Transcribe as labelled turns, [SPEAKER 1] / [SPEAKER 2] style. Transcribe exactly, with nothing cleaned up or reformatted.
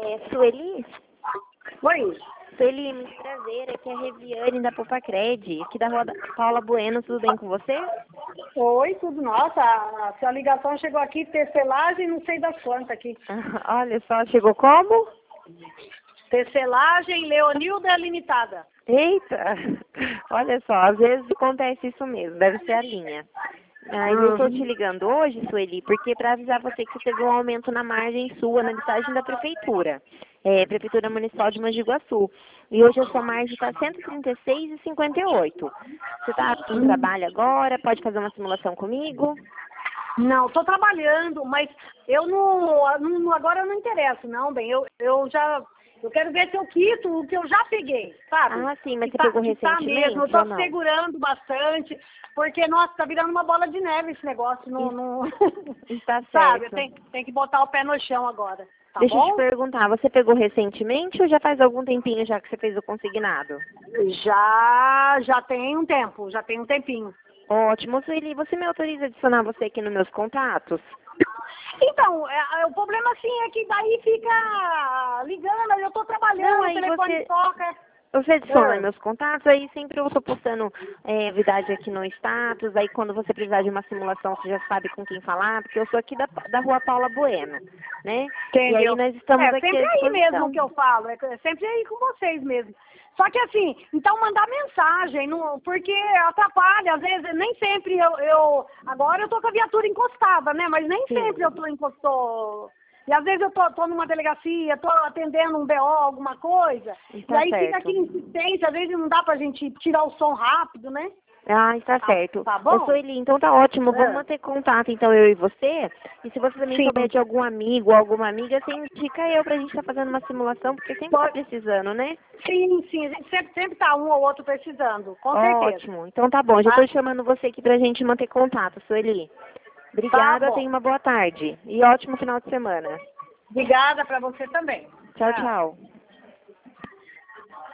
[SPEAKER 1] É, Sueli?
[SPEAKER 2] Oi.
[SPEAKER 1] Sueli, muito prazer. Aqui é a Reviane da Popacred, aqui da Rua da Paula Bueno. Tudo bem com você?
[SPEAKER 2] Oi, tudo. Nossa, a sua ligação chegou aqui, tecelagem, não sei das quantas aqui.
[SPEAKER 1] Olha só, chegou como?
[SPEAKER 2] Tecelagem Leonilda Limitada.
[SPEAKER 1] Eita! Olha só, às vezes acontece isso mesmo, deve ser a linha. Mas eu estou te ligando hoje, Sueli, porque para avisar você que você teve um aumento na margem sua, na listagem da Prefeitura, é, Prefeitura Municipal de Mogi Guaçu. E hoje a sua margem está cento e trinta e seis reais e cinquenta e oito centavos. Você está no trabalho agora? Pode fazer uma simulação comigo?
[SPEAKER 2] Não, estou trabalhando, mas eu não, não. Agora eu não interesso, não, bem. Eu, eu já. Eu quero ver se eu quito o que eu já peguei, sabe?
[SPEAKER 1] Ah, sim, mas
[SPEAKER 2] que
[SPEAKER 1] você
[SPEAKER 2] tá,
[SPEAKER 1] pegou
[SPEAKER 2] que tá
[SPEAKER 1] recentemente
[SPEAKER 2] mesmo. Eu
[SPEAKER 1] ou
[SPEAKER 2] estou
[SPEAKER 1] não?
[SPEAKER 2] segurando bastante, porque, nossa, tá virando uma bola de neve esse negócio. Não, não...
[SPEAKER 1] Está
[SPEAKER 2] Sabe,
[SPEAKER 1] certo.
[SPEAKER 2] tem, tem que botar o pé no chão agora, tá
[SPEAKER 1] Deixa eu te
[SPEAKER 2] bom?
[SPEAKER 1] perguntar, você pegou recentemente ou já faz algum tempinho já que você fez o consignado?
[SPEAKER 2] Já, já tem um tempo, já tem um tempinho.
[SPEAKER 1] Ótimo, Sueli, você me autoriza a adicionar você aqui nos meus contatos?
[SPEAKER 2] Então, é, é, o problema assim é que daí fica ligando, eu tô trabalhando,
[SPEAKER 1] Não,
[SPEAKER 2] o
[SPEAKER 1] aí
[SPEAKER 2] telefone
[SPEAKER 1] você,
[SPEAKER 2] toca.
[SPEAKER 1] você adiciona
[SPEAKER 2] Ah.
[SPEAKER 1] meus contatos, aí sempre eu tô postando é, novidade aqui no status, aí quando você precisar de uma simulação você já sabe com quem falar, porque eu sou aqui da, da Rua Paula Bueno, né? E aí
[SPEAKER 2] Entendeu?
[SPEAKER 1] nós estamos
[SPEAKER 2] É
[SPEAKER 1] aqui
[SPEAKER 2] sempre
[SPEAKER 1] à
[SPEAKER 2] aí mesmo
[SPEAKER 1] disposição.
[SPEAKER 2] que eu falo, é é sempre aí com vocês mesmo. Só que assim, então mandar mensagem, não, porque atrapalha, às vezes, nem sempre eu, eu. Agora eu tô com a viatura encostada, né? Mas nem
[SPEAKER 1] Sim.
[SPEAKER 2] sempre eu tô encostou. E às vezes eu tô, tô numa delegacia, tô atendendo um B O, alguma coisa,
[SPEAKER 1] Está
[SPEAKER 2] e aí
[SPEAKER 1] certo.
[SPEAKER 2] fica aqui insistência, às vezes não dá pra gente tirar o som rápido, né?
[SPEAKER 1] Ah, está
[SPEAKER 2] Tá,
[SPEAKER 1] certo.
[SPEAKER 2] tá
[SPEAKER 1] Ô,
[SPEAKER 2] bom?
[SPEAKER 1] Sueli, então tá ótimo. Vamos
[SPEAKER 2] É.
[SPEAKER 1] manter contato, então, eu e você. E se você também
[SPEAKER 2] Sim.
[SPEAKER 1] souber de algum amigo ou alguma amiga, você indica eu pra gente estar fazendo uma simulação, porque sempre tá
[SPEAKER 2] Pode-
[SPEAKER 1] precisando, né?
[SPEAKER 2] Sim, sim, a gente sempre, sempre tá um ou outro precisando, com certeza.
[SPEAKER 1] Ótimo. Então tá bom. Já
[SPEAKER 2] Tá,
[SPEAKER 1] tô chamando você aqui pra gente manter contato, Sueli.
[SPEAKER 2] tá
[SPEAKER 1] Obrigada, tenha
[SPEAKER 2] bom.
[SPEAKER 1] uma boa tarde. E ótimo final de semana.
[SPEAKER 2] Obrigada para você também.
[SPEAKER 1] Tchau, tchau.